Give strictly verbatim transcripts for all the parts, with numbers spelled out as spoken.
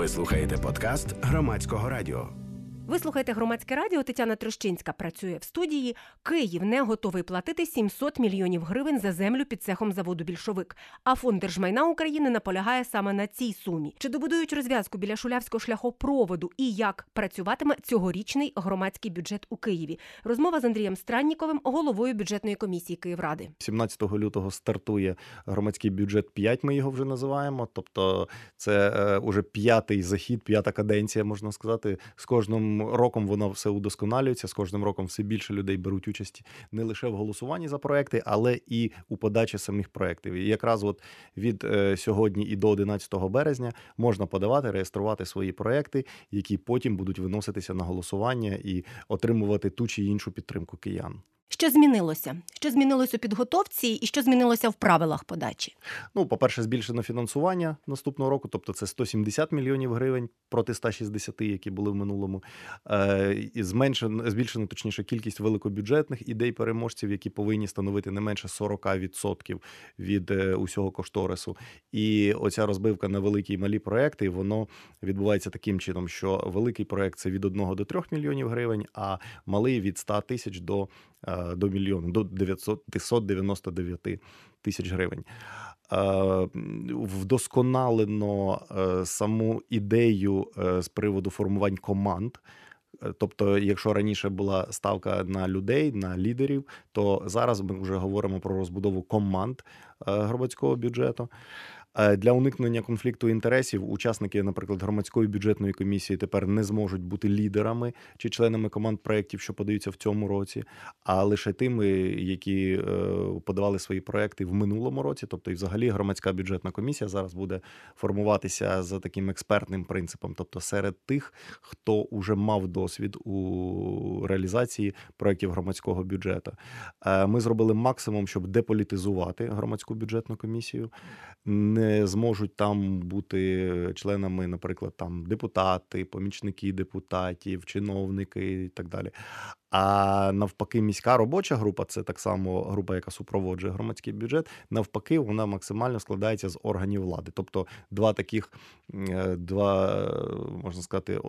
Ви слухаєте подкаст Громадського радіо. Ви слухаєте Громадське радіо. Тетяна Трощинська працює в студії. Київ не готовий платити сімсот мільйонів гривень за землю під цехом заводу «Більшовик». А Фонд держмайна України наполягає саме на цій сумі. Чи добудують розв'язку біля Шулявського шляхопроводу і як працюватиме цьогорічний громадський бюджет у Києві? Розмова з Андрієм Странніковим, головою бюджетної комісії Київради. сімнадцятого лютого стартує громадський бюджет п'ять, ми його вже називаємо. Тобто це е, уже п'ятий захід, п'ята каденція, можна сказати. З кожним роком воно все удосконалюється, з кожним роком все більше людей беруть участь не лише в голосуванні за проекти, але і у подачі самих проєктів. І якраз от від е, сьогодні і до одинадцятого березня можна подавати, реєструвати свої проекти, які потім будуть виноситися на голосування і отримувати ту чи іншу підтримку киян. Що змінилося? Що змінилося у підготовці і що змінилося в правилах подачі? Ну, по-перше, збільшено фінансування наступного року, тобто це сто сімдесят мільйонів гривень проти ста шістдесят, які були в минулому. Е, і зменшено, збільшено, точніше, кількість великобюджетних ідей-переможців, які повинні становити не менше сорок відсотків від е, усього кошторису. І оця розбивка на великі і малі проекти, воно відбувається таким чином, що великий проект – це від одного до трьох мільйонів гривень, а малий – від ста тисяч до до мільйону, до дев'ятсот дев'яносто дев'ять тисяч гривень. Вдосконалено саму ідею з приводу формувань команд. Тобто, якщо раніше була ставка на людей, на лідерів, то зараз ми вже говоримо про розбудову команд громадського бюджету. Для уникнення конфлікту інтересів учасники, наприклад, громадської бюджетної комісії тепер не зможуть бути лідерами чи членами команд проєктів, що подаються в цьому році, а лише тими, які подавали свої проєкти в минулому році. Тобто, і взагалі громадська бюджетна комісія зараз буде формуватися за таким експертним принципом, тобто серед тих, хто вже мав досвід у реалізації проєктів громадського бюджету. Ми зробили максимум, щоб деполітизувати громадську бюджетну комісію. Не зможуть там бути членами, наприклад, там депутати, помічники депутатів, чиновники і так далі. А навпаки, міська робоча група, це так само група, яка супроводжує громадський бюджет, навпаки, вона максимально складається з органів влади. Тобто два таких, два, можна сказати,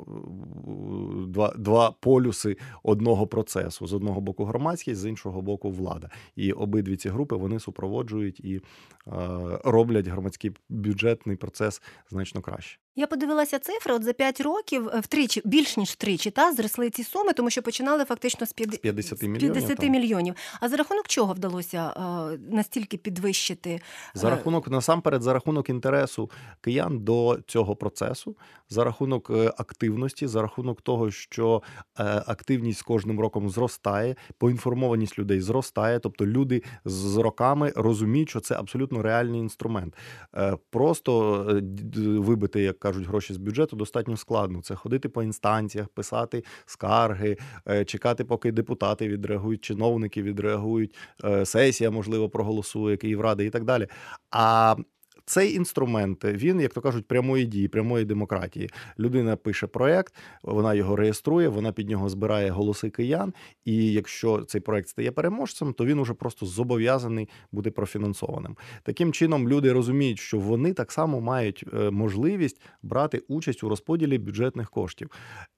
два, два полюси одного процесу. З одного боку громадськість, з іншого боку влада. І обидві ці групи, вони супроводжують і е, роблять громадський бюджетний процес значно краще. Я подивилася цифри, от за п'ять років втричі, більш ніж втричі, та, зросли ці суми, тому що починали фактично з п'ятдесят мільйонів. А за рахунок чого вдалося е, настільки підвищити? За рахунок, насамперед, за рахунок інтересу киян до цього процесу, за рахунок активності, за рахунок того, що е, активність з кожним роком зростає, поінформованість людей зростає, тобто люди з роками розуміють, що це абсолютно реальний інструмент. Е, просто вибити, як кажуть, гроші з бюджету достатньо складно. Це ходити по інстанціях, писати скарги, чекати, поки депутати відреагують, чиновники відреагують, сесія, можливо, проголосує, Київрада і так далі. А цей інструмент, він, як то кажуть, прямої дії, прямої демократії. Людина пише проєкт, вона його реєструє, вона під нього збирає голоси киян, і якщо цей проєкт стає переможцем, то він уже просто зобов'язаний бути профінансованим. Таким чином, люди розуміють, що вони так само мають можливість брати участь у розподілі бюджетних коштів.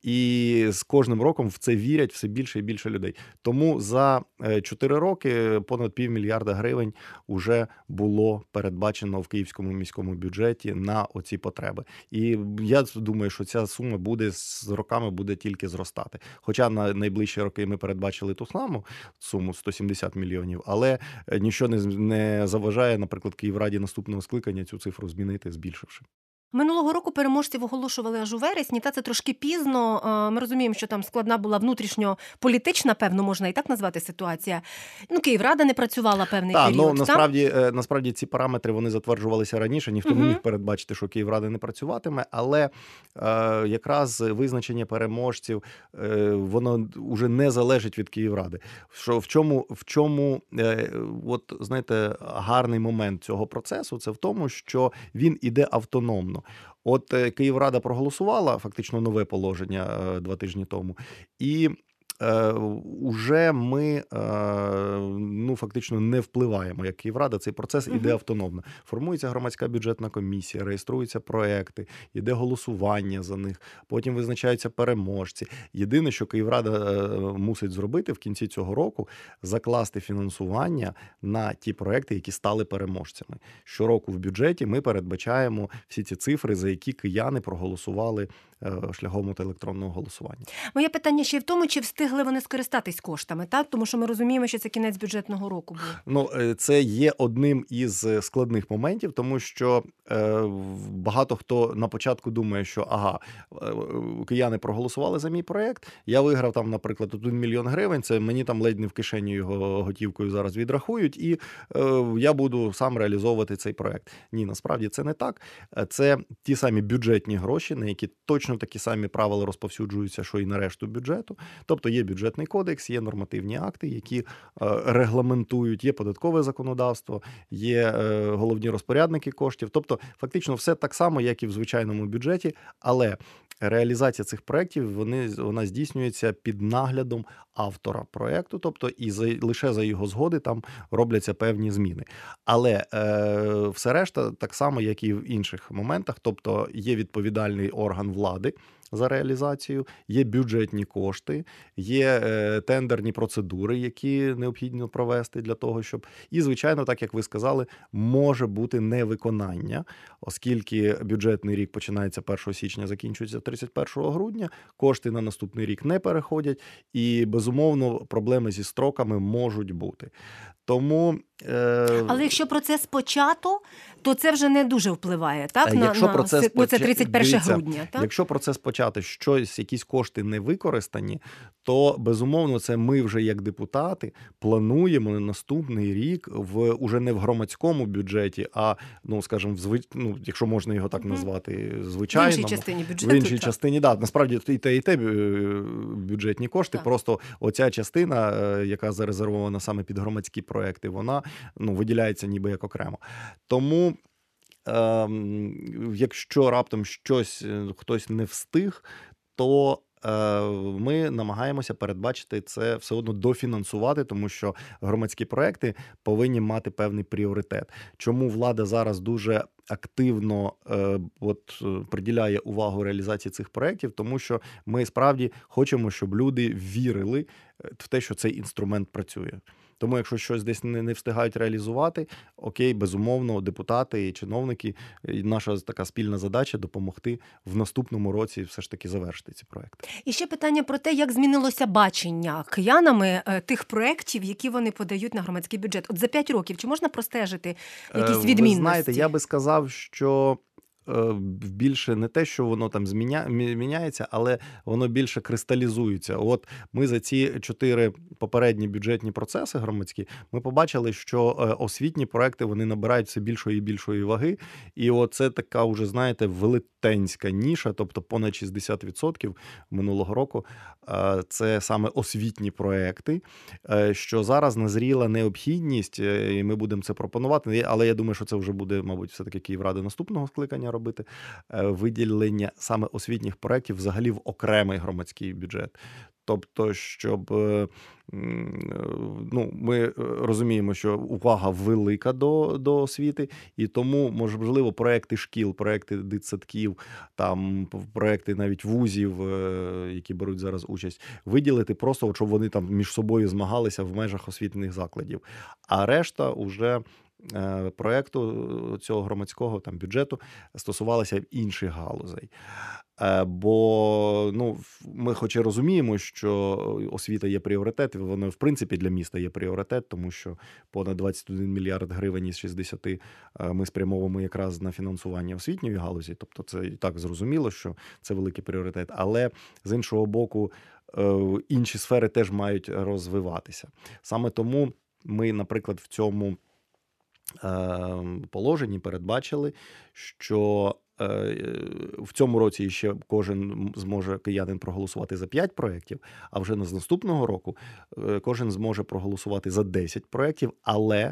І з кожним роком в це вірять все більше і більше людей. Тому за чотири роки понад півмільярда гривень уже було передбачено в Київському міському бюджеті на оці потреби. І я думаю, що ця сума буде з роками буде тільки зростати. Хоча на найближчі роки ми передбачили ту саму суму сто сімдесят мільйонів, але нічого не, не заважає, наприклад, Київраді наступного скликання цю цифру змінити, збільшивши. Минулого року переможців оголошували аж у вересні, та це трошки пізно. Ми розуміємо, що там складна була внутрішньополітична, певно, можна і так назвати ситуація. Ну, Київрада не працювала певний так, період. Ну, насправді, насправді ці параметри, вони затверджувалися раніше, ніхто угу. не міг передбачити, що Київрада не працюватиме, але е, якраз визначення переможців, е, воно вже не залежить від Київради. Що, в чому, в чому е, от, знаєте, гарний момент цього процесу, це в тому, що він іде автономно. От Київрада проголосувала фактично нове положення два тижні тому, і е, уже ми е, ну, фактично не впливаємо як Київрада. Цей процес іде Мгм. автономно. Формується громадська бюджетна комісія, реєструються проекти, іде голосування за них, потім визначаються переможці. Єдине, що Київрада е, мусить зробити в кінці цього року, закласти фінансування на ті проекти, які стали переможцями. Щороку в бюджеті ми передбачаємо всі ці цифри, за які кияни проголосували е, шляхом от електронного голосування. Моє питання ще й в тому, чи встигли вони скористатись коштами, так? Тому що ми розуміємо, що це кінець бюджетного року був. Ну, е, це є одним із е, складних моментів, тому що е, в- багато хто на початку думає, що ага, е, е, кияни проголосували за мій проєкт, я виграв там, наприклад, один мільйон гривень, це мені там ледь не в кишені його готівкою зараз відрахують, і е, я буду сам реалізовувати цей проєкт. Ні, насправді це не так. Е, Це ті самі бюджетні гроші, на які точно такі самі правила розповсюджуються, що і на решту бюджету. Тобто є бюджетний кодекс, є нормативні акти, які е, регламентують, є податкове законодавство, є е, головні розпорядники коштів. Тобто фактично все так само, як і в звичайному бюджеті, але реалізація цих проєктів вони, вона здійснюється під наглядом автора проєкту, тобто і за, лише за його згоди там робляться певні зміни. Але е, все решта так само, як і в інших моментах, тобто є відповідальний орган влади за реалізацію, є бюджетні кошти, є е, тендерні процедури, які необхідно провести для того, щоб... І, звичайно, так як ви сказали, може бути невиконання, оскільки бюджетний рік починається першого січня, закінчується тридцять першого грудня, кошти на наступний рік не переходять, і, безумовно, проблеми зі строками можуть бути. Тому... Е... Але якщо процес почато, то це вже не дуже впливає, так? Е, На, якщо на... процес си- ну, це поча- тридцять перше дивіться, грудня, так? Якщо процес почати, щось, якісь кошти не використані, то, безумовно, це ми вже як депутати плануємо на наступний рік в уже не в громадському бюджеті, а, ну, скажімо, в зви... ну, якщо можна його так Мгм. назвати, В звичайному. іншій частині бюджету. В іншій так. частині, да, насправді і те, і те е, бюджетні кошти. Так. Просто оця частина, е, яка зарезервована саме під громадські проекти, вона ну, виділяється ніби як окремо. Тому, ем, якщо раптом щось е, хтось не встиг, то е, ми намагаємося передбачити це все одно дофінансувати, тому що громадські проекти повинні мати певний пріоритет. Чому влада зараз дуже активно е, от, е, приділяє увагу реалізації цих проєктів? Тому що ми справді хочемо, щоб люди вірили е, в те, що цей інструмент працює. Тому якщо щось десь не, не встигають реалізувати, окей, безумовно, депутати і чиновники, і наша така спільна задача допомогти в наступному році все ж таки завершити ці проекти. І ще питання про те, як змінилося бачення киянами е, тих проєктів, які вони подають на громадський бюджет. От за п'ять років чи можна простежити якісь Е, відмінності? Ви знаєте, я би сказав, що е, більше не те, що воно там зміня... мі- міняється, але воно більше кристалізується. От ми за ці чотири попередні бюджетні процеси громадські, ми побачили, що е, освітні проекти, вони набирають все більшої і більшої ваги. І оце така вже, знаєте, велетенська ніша, тобто понад шістдесят відсотків минулого року, е, це саме освітні проекти, е, що зараз назріла необхідність, е, і ми будемо це пропонувати, але я думаю, що це вже буде, мабуть, все-таки Київрада наступного скликання робити, е, виділення саме освітніх проєктів взагалі в окремий громадський бюджет. Тобто, щоб е, м, е, ну, ми е, розуміємо, що увага велика до, до освіти, і тому, можливо, проекти шкіл, проекти дитсадків, там проекти навіть вузів, е, які беруть зараз участь, виділити просто, от, щоб вони там між собою змагалися в межах освітніх закладів. А решта уже е, проекту цього громадського там бюджету стосувалася інших галузей. Е, Бо ну, в- ми хоч і розуміємо, що освіта є пріоритет, воно в принципі для міста є пріоритет, тому що понад двадцять один мільярд гривень із шістдесят ми спрямовуємо якраз на фінансування освітньої галузі, тобто це і так зрозуміло, що це великий пріоритет. Але з іншого боку, е, інші сфери теж мають розвиватися. Саме тому ми, наприклад, в цьому е, положенні передбачили, що е, в цьому році ще кожен зможе киянин проголосувати за п'ять проєктів, а вже з наступного року е, кожен зможе проголосувати за десять проєктів, але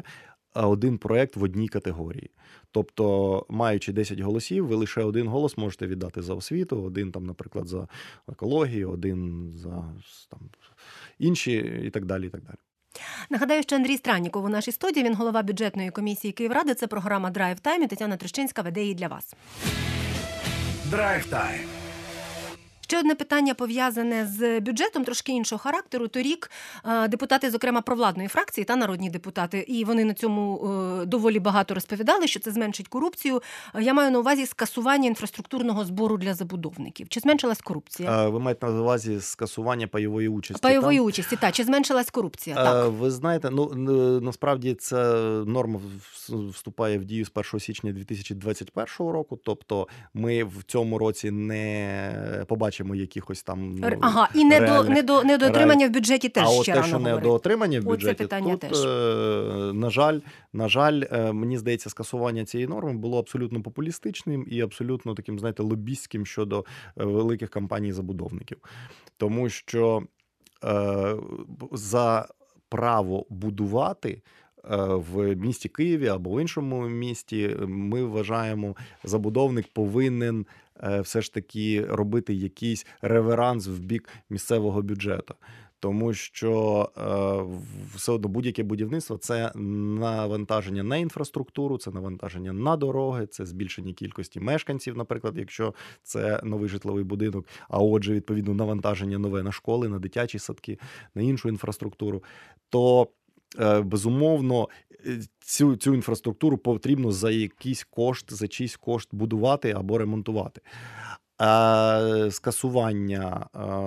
один проект в одній категорії. Тобто, маючи десять голосів, ви лише один голос можете віддати за освіту, один, там, наприклад, за екологію, один за там, інші і так далі, і так далі. Нагадаю, що Андрій Странніков у нашій студії, він голова бюджетної комісії Київради, це програма «Драйв Тайм», і Тетяна Трощинська веде її для вас. Драйв Тайм. Ще одне питання пов'язане з бюджетом, трошки іншого характеру. Торік депутати, зокрема, провладної фракції та народні депутати, і вони на цьому доволі багато розповідали, що це зменшить корупцію. Я маю на увазі скасування інфраструктурного збору для забудовників. Чи зменшилась корупція? А, ви маєте на увазі скасування пайової участі? Пайової там? участі, так. Чи зменшилась корупція? А, так. ви знаєте, ну, насправді ця норма вступає в дію з першого січня дві тисячі двадцять першого року, тобто ми в цьому році не побачимо якихось там ну, ага, і не реальних, до не до недоотримання в бюджеті теж а ще от рано те, що говорити. недоотримання в бюджеті, питання тут, теж. на жаль, на жаль, мені здається, скасування цієї норми було абсолютно популістичним і абсолютно таким, знаєте, лобістським щодо великих компаній-забудовників. Тому що е, за право будувати в місті Києві або в іншому місті, ми вважаємо, забудовник повинен все ж таки робити якийсь реверанс в бік місцевого бюджету. Тому що е, все одно будь-яке будівництво – це навантаження на інфраструктуру, це навантаження на дороги, це збільшення кількості мешканців, наприклад, якщо це новий житловий будинок, а отже, відповідно, навантаження нове на школи, на дитячі садки, на іншу інфраструктуру. То безумовно, цю, цю інфраструктуру потрібно за якийсь кошт, за чийсь кошт будувати або ремонтувати. А скасування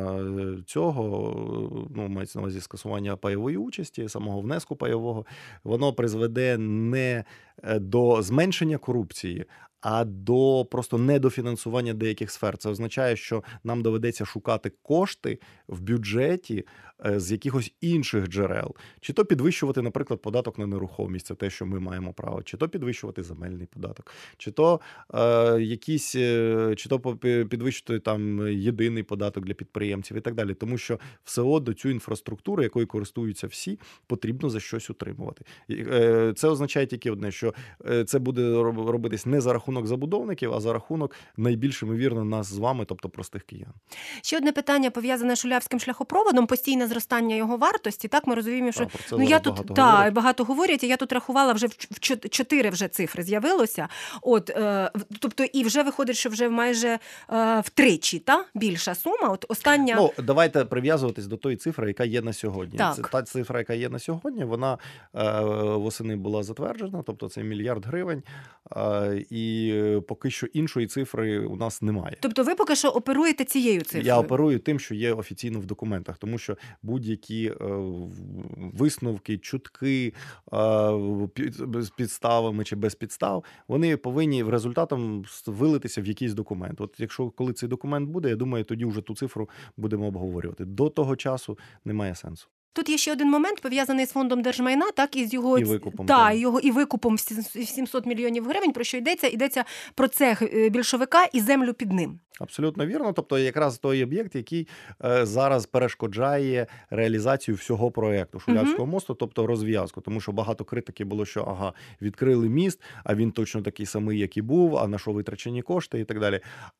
цього, ну, мається на увазі скасування пайової участі, самого внеску пайового, воно призведе не до зменшення корупції, а до просто недофінансування деяких сфер. Це означає, що нам доведеться шукати кошти в бюджеті з якихось інших джерел. Чи то підвищувати, наприклад, податок на нерухомість, це те, що ми маємо право, чи то підвищувати земельний податок, чи то е, якісь, чи то підвищити там єдиний податок для підприємців і так далі. Тому що все одно цю інфраструктуру, якою користуються всі, потрібно за щось утримувати. Е, це означає тільки одне, що це буде робитись не за рахунок забудовників, а за рахунок найбільш ймовірно нас з вами, тобто простих киян. Ще одне питання пов'язане з Шулявським шляхопроводом, постійне зростання його вартості. Так, ми розуміємо, що а, ну я тут багато та говорять. багато говорять, і я тут рахувала вже в чотири вже цифри з'явилося. От, е, тобто, і вже виходить, що вже майже е, втричі, та більша сума. От остання. Ну, давайте прив'язуватись до тої цифри, яка є на сьогодні. Так. Це та цифра, яка є на сьогодні, вона е, восени була затверджена, тобто це мільярд гривень, е, і поки що іншої цифри у нас немає. Тобто ви поки що оперуєте цією цифрою? Я оперую тим, що є офіційно в документах, тому що будь-які е, висновки, чутки е, під, з підставами чи без підстав, вони повинні в результатом вилитися в якийсь документ. От якщо коли цей документ буде, я думаю, тоді вже ту цифру будемо обговорювати. До того часу немає сенсу. Тут є ще один момент, пов'язаний з фондом держмайна, так, і з його і викупом, та, і його і викупом в сімсот мільйонів гривень. Про що йдеться? Йдеться про цех більшовика і землю під ним. Абсолютно вірно. Тобто якраз той об'єкт, який е, зараз перешкоджає реалізацію всього проєкту Шулявського uh-huh. мосту, тобто розв'язку. Тому що багато критики було, що ага, відкрили міст, а він точно такий самий, як і був, а на що витрачені кошти і так далі.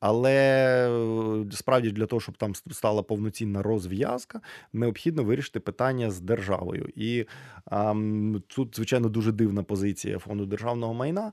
Але справді для того, щоб там стала повноцінна розв'язка, необхідно вирішити питання з державою. І а, тут, звичайно, дуже дивна позиція Фонду державного майна,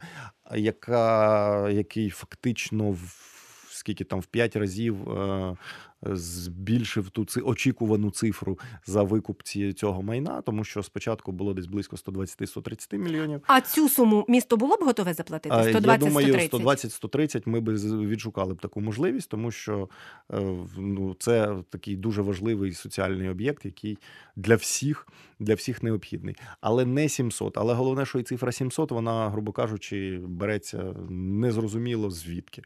яка, який фактично в скільки там в п'ять разів е, збільшив ту ци, очікувану цифру за викуп ці, цього майна, тому що спочатку було десь близько сто двадцять - сто тридцять мільйонів. А цю суму місто було б готове заплатити? сто двадцять - сто тридцять? Я думаю, сто двадцять - сто тридцять ми б відшукали б таку можливість, тому що е, ну, це такий дуже важливий соціальний об'єкт, який для всіх, для всіх необхідний. Але не сімсот. Але головне, що і цифра сімсот, вона, грубо кажучи, береться незрозуміло звідки.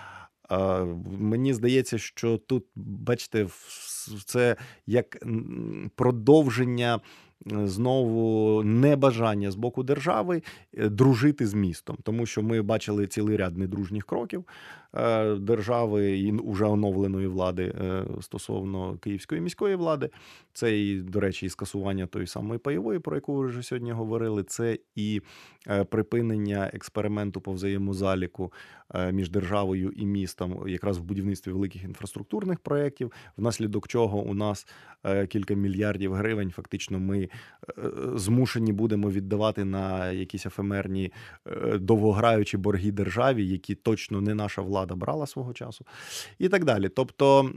Мені здається, що тут, бачите, це як продовження знову небажання з боку держави дружити з містом. Тому що ми бачили цілий ряд недружніх кроків держави і уже оновленої влади стосовно Київської міської влади. Це і, до речі, і скасування тої самої пайової, про яку ви вже сьогодні говорили. Це і припинення експерименту по взаємозаліку між державою і містом якраз в будівництві великих інфраструктурних проєктів, внаслідок чого у нас кілька мільярдів гривень фактично ми змушені будемо віддавати на якісь ефемерні довгограючі борги державі, які точно не наша влада брала свого часу, і так далі. Тобто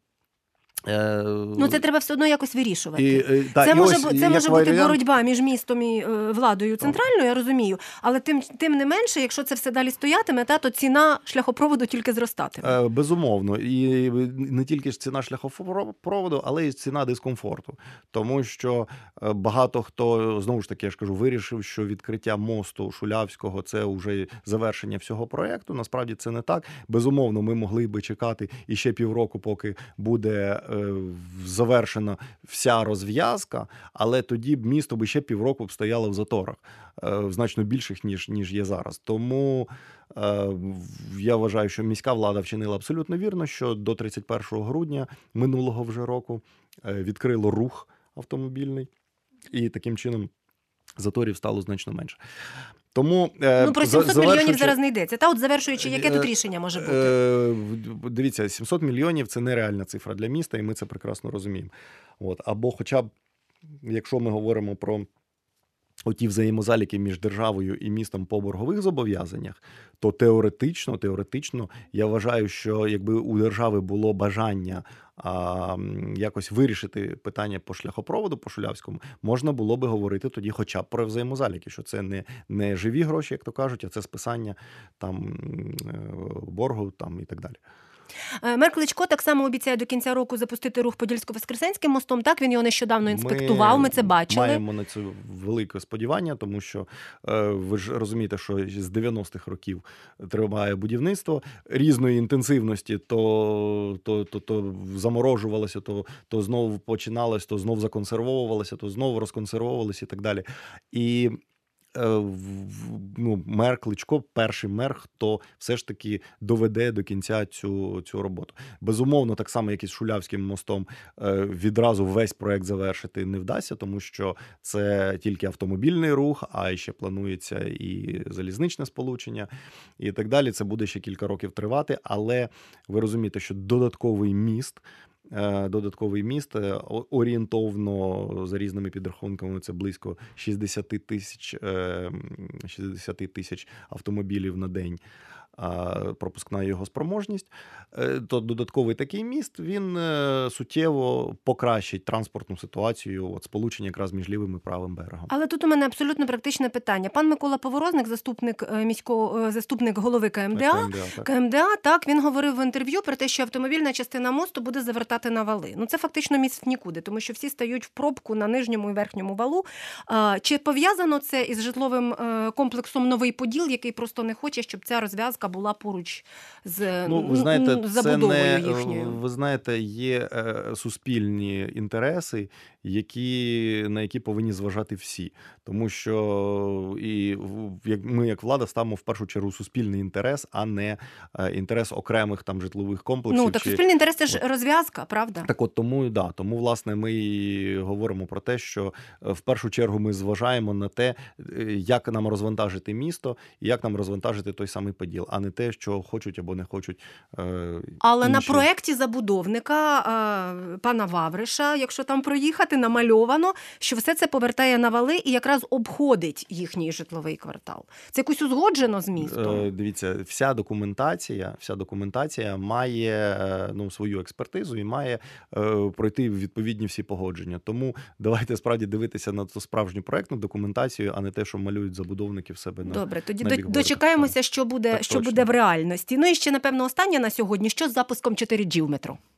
Ну, це треба все одно якось вирішувати. І, та, це і може, ось, це може бути варіант... боротьба між містом і е, владою центральною, я розумію, але тим, тим не менше, якщо це все далі стоятиме, та, то ціна шляхопроводу тільки зростатиме. Е, безумовно. І не тільки ж ціна шляхопроводу, але й ціна дискомфорту. Тому що багато хто, знову ж таки, я ж кажу, вирішив, що відкриття мосту Шулявського – це вже завершення всього проєкту. Насправді це не так. Безумовно, ми могли би чекати іще півроку, поки буде завершена вся розв'язка, але тоді б місто би ще півроку б стояло в заторах, значно більших, ніж, ніж є зараз. Тому е, я вважаю, що міська влада вчинила абсолютно вірно, що до тридцять першого грудня минулого вже року відкрило рух автомобільний, і таким чином заторів стало значно менше. Тому, ну, про сімсот завершуючи... мільйонів зараз не йдеться. Та от завершуючи, яке тут рішення може бути? Дивіться, сімсот мільйонів – це нереальна цифра для міста, і ми це прекрасно розуміємо. От. Або хоча б, якщо ми говоримо про оті взаємозаліки між державою і містом по боргових зобов'язаннях, то теоретично, теоретично, я вважаю, що якби у держави було бажання а, якось вирішити питання по шляхопроводу, по Шулявському, можна було би говорити тоді хоча б про взаємозаліки, що це не, не живі гроші, як то кажуть, а це списання там боргу там, і так далі. Мер Кличко так само обіцяє до кінця року запустити рух Подільсько-Воскресенським мостом. Так, він його нещодавно інспектував, ми, ми це бачили. Ми маємо на це велике сподівання, тому що е, ви ж розумієте, що з дев'яностих років триває будівництво різної інтенсивності, то, то, то, то заморожувалося, то, то знову починалось, то знову законсервовувалося, то знову розконсервовувалося і так далі. І ну, мер Кличко – перший мер, хто все ж таки доведе до кінця цю, цю роботу. Безумовно, так само, як і з Шулявським мостом, відразу весь проект завершити не вдасться, тому що це тільки автомобільний рух, а ще планується і залізничне сполучення, і так далі. Це буде ще кілька років тривати, але ви розумієте, що додатковий міст Додатковий міст, орієнтовно, за різними підрахунками, це близько шістдесят тисяч, шістдесят тисяч автомобілів на день пропускна його спроможність, то додатковий такий міст, він суттєво покращить транспортну ситуацію, от сполучення якраз між лівим і правим берегом. Але тут у мене абсолютно практичне питання. Пан Микола Поворозник, заступник міського, заступник голови КМДА, КМДА, так. КМДА, так, він говорив в інтерв'ю про те, що автомобільна частина мосту буде завертати на вали. Ну, це фактично міст в нікуди, тому що всі стають в пробку на нижньому і верхньому валу. Чи пов'язано це із житловим комплексом Новий Поділ, який просто не хоче, щоб ця розв'язка була поруч з ну, ви знаєте, забудовою це не, їхньою? Ви знаєте, є е, суспільні інтереси, які, на які повинні зважати всі. Тому що і як ми, як влада, ставимо в першу чергу суспільний інтерес, а не е, інтерес окремих там житлових комплексів. Ну, так чи... суспільний інтерес – це ж розв'язка, правда? Так от тому, да, тому, власне, ми і говоримо про те, що в першу чергу ми зважаємо на те, як нам розвантажити місто і як нам розвантажити той самий Поділ, а не те, що хочуть або не хочуть е, Але інші. На проєкті забудовника е, пана Вавриша, якщо там проїхати, намальовано, що все це повертає на вали і якраз обходить їхній житловий квартал. Це якось узгоджено з містом? Е, дивіться, вся документація, вся документація має ну, свою експертизу і має е, пройти відповідні всі погодження. Тому давайте справді дивитися на ту справжню проєктну документацію, а не те, що малюють забудовники в себе на Добре, тоді на дочекаємося, що буде, що буде в реальності. Ну і ще, напевно, останнє на сьогодні. Що з запуском чотири джі в метро?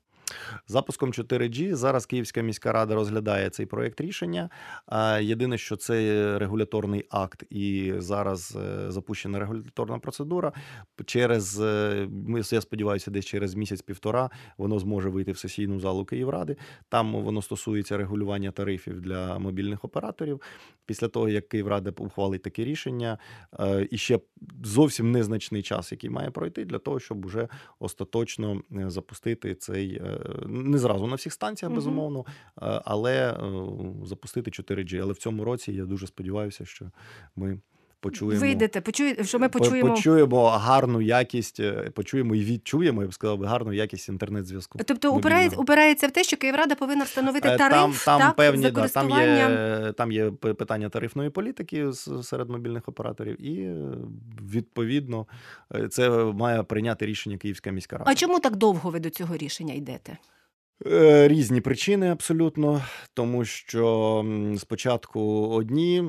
Запуском чотири джі зараз Київська міська рада розглядає цей проєкт рішення. Єдине, що це регуляторний акт і зараз запущена регуляторна процедура. Через, я сподіваюся, десь через місяць-півтора воно зможе вийти в сесійну залу Київради. Там воно стосується регулювання тарифів для мобільних операторів. Після того, як Київрада ухвалить таке рішення, і ще зовсім незначний час, який має пройти для того, щоб уже остаточно запустити цей, не зразу на всіх станціях, безумовно, але запустити чотири джі. Але в цьому році я дуже сподіваюся, що ми почуємо, вийдете, почуєте, що ми почуємо... почуємо гарну якість, почуємо і відчуємо, я б сказав, гарну якість інтернет-зв'язку. Тобто упирається, упирається в те, що Київрада повинна встановити тариф, там, там, так, певні, за да, там, користуванням... є, там є питання тарифної політики серед мобільних операторів і, відповідно, це має прийняти рішення Київська міська рада. А чому так довго ви до цього рішення йдете? Різні причини абсолютно, тому що спочатку одні,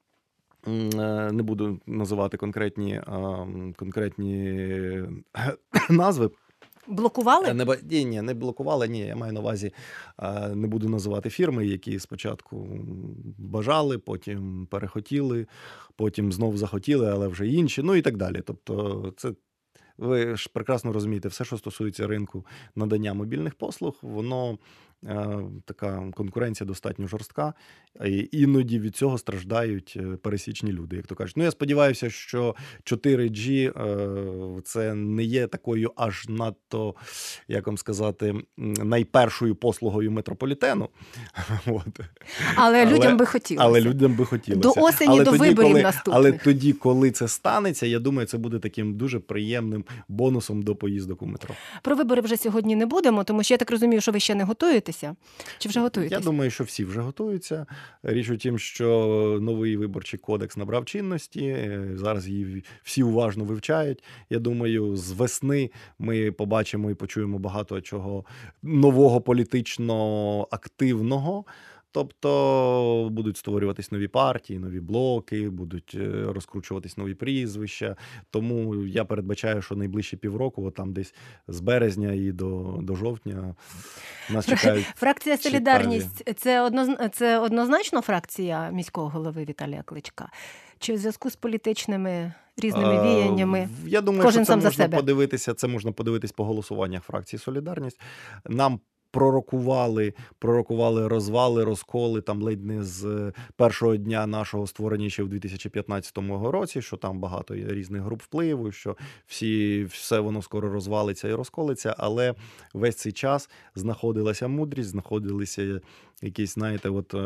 не буду називати конкретні, конкретні назви. Блокували? Не, ні, ні, не блокували, ні, я маю на увазі, не буду називати фірми, які спочатку бажали, потім перехотіли, потім знов захотіли, але вже інші, ну і так далі. Тобто це, ви ж прекрасно розумієте, все, що стосується ринку надання мобільних послуг, воно така конкуренція достатньо жорстка, і іноді від цього страждають пересічні люди, як то кажуть. Ну, я сподіваюся, що чотири джі це не є такою аж надто, як вам сказати, найпершою послугою метрополітену. От. Але людям але, би хотілося. Але людям би хотілося. До осені, але до тоді, виборів коли, наступних. Але тоді, коли це станеться, я думаю, це буде таким дуже приємним бонусом до поїздок у метро. Про вибори вже сьогодні не будемо, тому що я так розумію, що ви ще не готуєтеся. Чи вже готуєтеся? Я думаю, що всі вже готуються. Річ у тім, що новий виборчий кодекс набрав чинності, зараз її всі уважно вивчають. Я думаю, з весни ми побачимо і почуємо багато чого нового політично активного. Тобто будуть створюватись нові партії, нові блоки, будуть розкручуватись нові прізвища. Тому я передбачаю, що найближчі півроку, от там десь з березня і до, до жовтня, нас чекають. Фракція «Солідарність» – це, одноз... це однозначно фракція міського голови Віталія Кличка? Чи в зв'язку з політичними різними віяннями? Я думаю, кожен що це сам за можна себе? подивитися, це можна подивитись по голосуваннях фракції «Солідарність». Нам пророкували, пророкували розвали, розколи там ледь не з першого дня нашого створення ще в дві тисячі п'ятнадцятому році, що там багато різних груп впливу, що всі, все воно скоро розвалиться і розколиться, але весь цей час знаходилася мудрість, знаходилися якісь, знаєте, от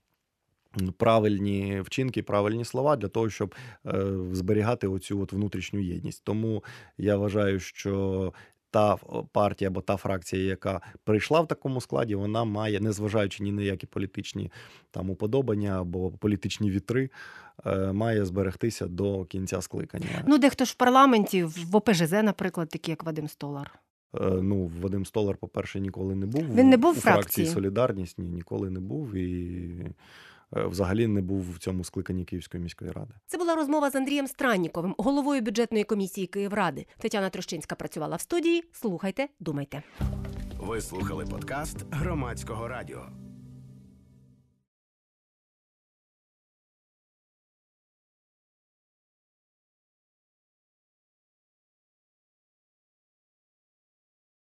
правильні вчинки, правильні слова для того, щоб е, зберігати оцю от внутрішню єдність. Тому я вважаю, що та партія або та фракція, яка прийшла в такому складі, вона має, незважаючи ні на які політичні там уподобання або політичні вітри, має зберегтися до кінця скликання. Ну, дехто ж в парламенті, в О Пе Же Зе, наприклад, такий як Вадим Столар. Ну, Вадим Столар, по-перше, ніколи не був. Він не був у в фракції? фракції «Солідарність», ні, ніколи не був і взагалі не був в цьому скликанні Київської міської ради. Це була розмова з Андрієм Странніковим, головою бюджетної комісії Київради. Тетяна Трощинська працювала в студії. Слухайте, думайте. Ви слухали подкаст Громадського радіо.